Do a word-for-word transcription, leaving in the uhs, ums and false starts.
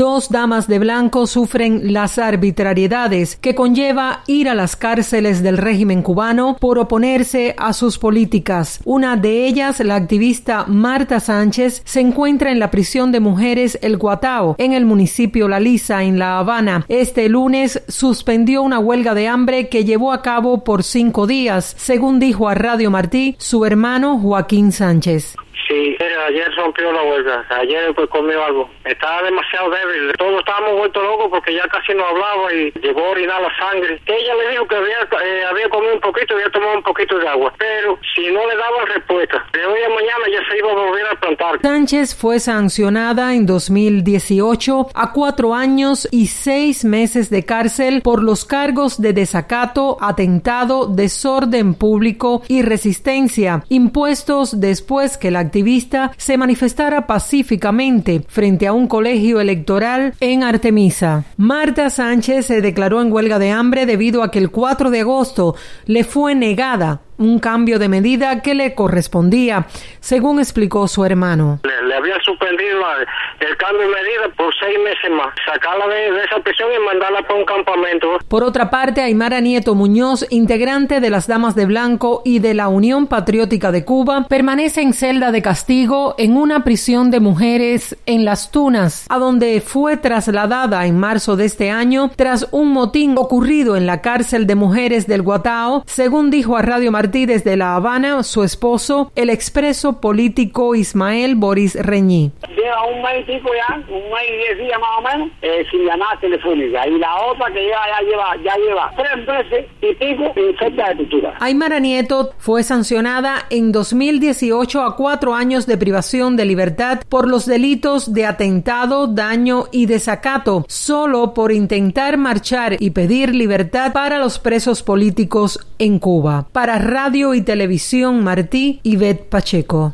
Dos damas de blanco sufren las arbitrariedades que conlleva ir a las cárceles del régimen cubano por oponerse a sus políticas. Una de ellas, la activista Marta Sánchez, se encuentra en la prisión de mujeres El Guatao, en el municipio La Lisa, en La Habana. Este lunes suspendió una huelga de hambre que llevó a cabo por cinco días, según dijo a Radio Martí su hermano Joaquín Sánchez. Sí, ayer rompió la huelga, ayer pues comió algo, estaba demasiado débil, todos estábamos vueltos locos porque ya casi no hablaba y llegó a orinar la sangre. Ella le dijo que había, eh, había comido un poquito y había tomado un poquito de agua, pero si no le daban respuesta, de hoy a mañana ya se iba a volver a plantar. Sánchez fue sancionada en dos mil dieciocho a cuatro años y seis meses de cárcel por los cargos de desacato, atentado, desorden público y resistencia, impuestos después que la activista se manifestara pacíficamente frente a un colegio electoral en Artemisa. Marta Sánchez se declaró en huelga de hambre debido a que el cuatro de agosto le fue negada un cambio de medida que le correspondía, según explicó su hermano. Le, le habían suspendido el cambio de medida por seis meses más, sacarla de, de esa prisión y mandarla para un campamento. Por otra parte, Aymara Nieto Muñoz, integrante de las Damas de Blanco y de la Unión Patriótica de Cuba, permanece en celda de castigo en una prisión de mujeres en Las Tunas, a donde fue trasladada en marzo de este año tras un motín ocurrido en la cárcel de mujeres del Guatao, según dijo a Radio Martí desde La Habana su esposo, el expreso político Ismael Boris Reñí. Lleva un mes y pico ya, un mes y diez días más o menos, eh, sin llamada telefónica. Y la otra que lleva, ya lleva, ya lleva tres meses y pico en fecha de tortura. Aymara Nieto fue sancionada en dos mil dieciocho a cuatro años de privación de libertad por los delitos de atentado, daño y desacato, solo por intentar marchar y pedir libertad para los presos políticos en Cuba. Para Radio y Televisión Martí, Ivette Pacheco.